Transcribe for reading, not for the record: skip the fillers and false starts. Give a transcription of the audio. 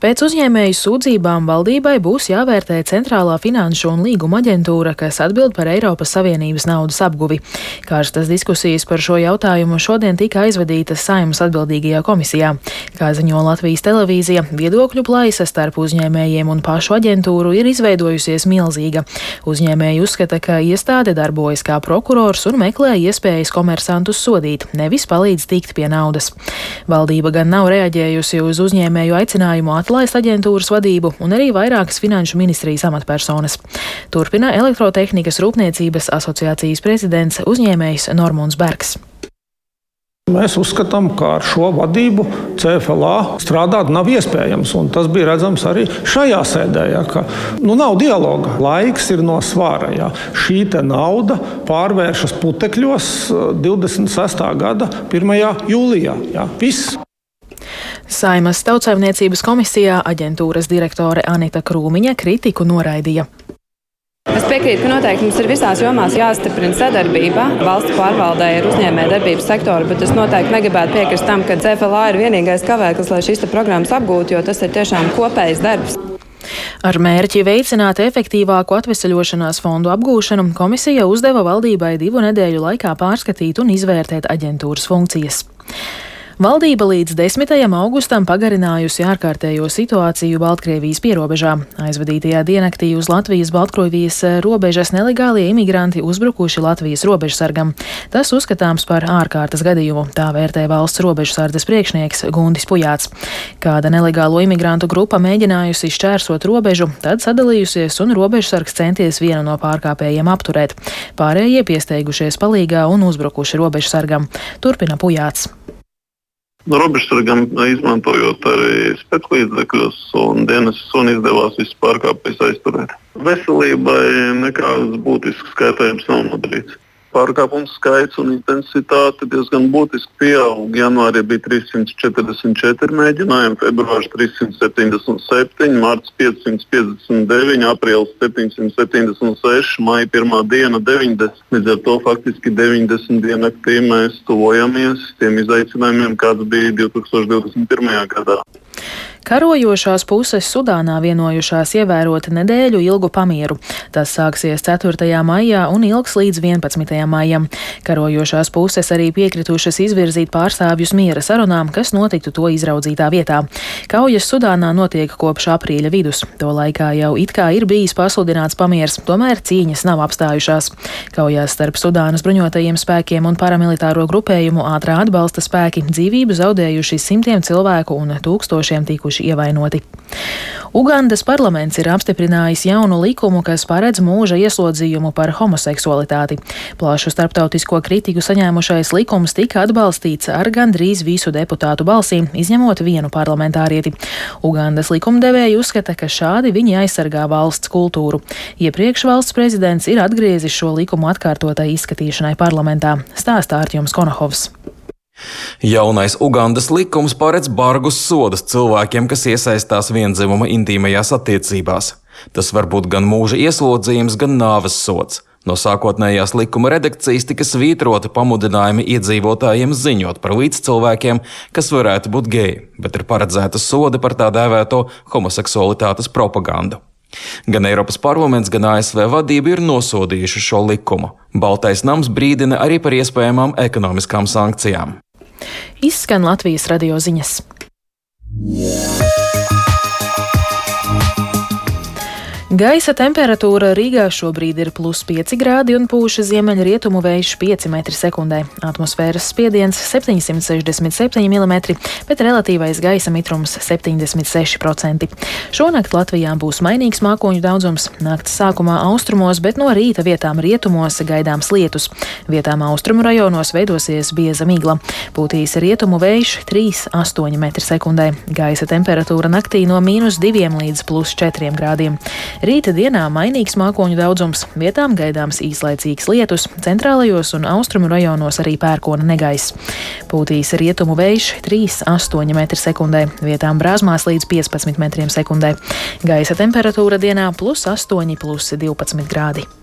Pēc uzņēmēju sūdzībām valdībai būs jāvērtē Centrālā finanšu un līguma aģentūra, kas atbild par Eiropas Savienības naudas apguvi. Karstas diskusijas par šo jautājumu šodien tika aizvadītas Saeimas atbildīgajā komisijā. Kā ziņo Latvijas televīzija, viedokļu plaisa starp uzņēmējiem un pašu aģentūru ir izveidojusies milzīga. Uzņēmēji uzskata, ka iestāde darbojas kā prokurors un meklē iespējas komersantus sodīt, nevis palīdz tikt pie naudas. Valdība gan nav reaģējusi uz uzņēmēju aicinājumu atlaist aģentūras vadību un arī vairākas finanšu ministrijas amatpersonas. Turpina Elektrotehnikas rūpniecības asociācijas prezidents uzņēmējs Normunds Bergs. Mēs uzskatām, ka ar šo vadību CFLA strādāt nav iespējams, un tas bija redzams arī šajā sēdē, ka nav dialoga. Laiks ir no svāra. Šī nauda pārvēršas putekļos 26. gada 1. jūlijā. Viss. Saeimas Tautsaimniecības komisijā aģentūras direktore Anita Krūmiņa kritiku noraidīja. Es piekrītu, ka noteikti mums ir visās jomās jāstiprina sadarbība valsts pārvaldē ar uzņēmējdarbības sektoru, bet es noteikti negribētu piekrist tam, ka CFLA ir vienīgais kavēklis, lai šīs programmas apgūtu, jo tas ir tiešām kopējs darbs. Ar mērķi veicināt efektīvāku atveseļošanās fondu apgūšanu komisija uzdeva valdībai 2 nedēļu laikā pārskatīt un izvērtēt aģentūras funkcijas. Valdība līdz 10. augustam pagarinājusi ārkārtējo situāciju Baltkrievijas pierobežā. Aizvadītajā diennaktī uz Latvijas-Baltkrievijas robežas nelegālie imigranti uzbrukuši Latvijas robežsargam. Tas uzskatāms par ārkārtas gadījumu, tā vērtē valsts robežsardes priekšnieks Gundis Pujāts. Kāda nelegālo imigrantu grupa mēģinājusi šķērsot robežu, tad sadalījusies un robežsargs centies vienu no pārkāpējiem apturēt. Pārējie piesteigušies palīgā un uzbrukuši robežsargam. Turpina Pujāts. Robežsargam izmantojot arī speclīdzekļus un dienestus un izdevās visus pārkāpējus aizturēt. Veselībai nekāds būtisks skaitējums nav nodarīts. Pārkāpumu skaits un intensitāte diezgan būtiski pieaug. Janvārī bija 344 mēģinājumi, februārs 377, marts 559, aprīlis 776, maija 1. diena 90. Līdz ar to faktiski 90 diennaktī mēs tuvojamies tiem izaicinājumiem, kāds bija 2021. gadā. Karojošās puses Sudānā vienojušās ievērot nedēļu ilgu pamieru. Tas sāksies 4. maijā un ilgs līdz 11. maijam. Karojošās puses arī piekritušas izvirzīt pārstāvjus miera sarunām, kas notiktu to izraudzītā vietā. Kaujas Sudānā notiek kopš aprīļa vidus. To laikā jau it kā ir bijis pasludināts pamiers, tomēr cīņas nav apstājušās. Kaujās starp Sudānas bruņotajiem spēkiem un paramilitāro grupējumu ātrā atbalsta spēki dzīvību zaudējuši simtiem cilvēku un tūkstošiem tikuši ievainoti. Ugandas parlaments ir apstiprinājis jaunu likumu, kas paredz mūža ieslodzījumu par homoseksualitāti. Plašu starptautisko kritiku saņēmušais likums tika atbalstīts ar gandrīz visu deputātu balsīm, izņemot vienu parlamentārieti. Ugandas likumdevēji uzskata, ka šādi viņi aizsargā valsts kultūru. Iepriekš valsts prezidents ir atgriezis šo likumu atkārtotai izskatīšanai parlamentā, stāsta Artjoms Konohovs. Jaunais Ugandas likums paredz bargus sodus cilvēkiem, kas iesaistās viendzimuma intīmajās attiecībās. Tas var būt gan mūža ieslodzījums, gan nāves sods. No sākotnējās likuma redakcijas tika svītroti pamudinājumi iedzīvotājiem ziņot par līdzcilvēkiem, kas varētu būt geji, bet ir paredzēta sodi par tā dēvēto homoseksualitātes propagandu. Gan Eiropas parlaments, gan ASV vadība ir nosodījuši šo likumu. Baltais nams brīdina arī par iespējamām ekonomiskām sankcijām. Izskan Latvijas radio ziņas. Gaisa temperatūra Rīgā šobrīd ir +5 grādi un pūš ziemeļrietumu vējš 5 m/sekundē. Atmosfēras spiediens 767 mm, bet relatīvais gaisa mitrums 76%. Šonakt Latvijā būs mainīgs mākoņu daudzums. Nakts sākumā austrumos, bet no rīta vietām rietumos gaidāms lietus. Vietām austrumu rajonos veidosies bieza migla. Pūtīs rietumu vējš 3,8 m/sekundē. Gaisa temperatūra naktī no -2 līdz +4 grādiem. Rīta dienā mainīgs mākoņu daudzums, vietām gaidāms īslaicīgs lietus, centrālajos un austrumu rajonos arī pērkona negaiss. Pūtīs rietumu vējš 3,8 m/sekundē, vietām brāzmās līdz 15 m/sekundē. Gaisa temperatūra dienā +8, +12 grādi.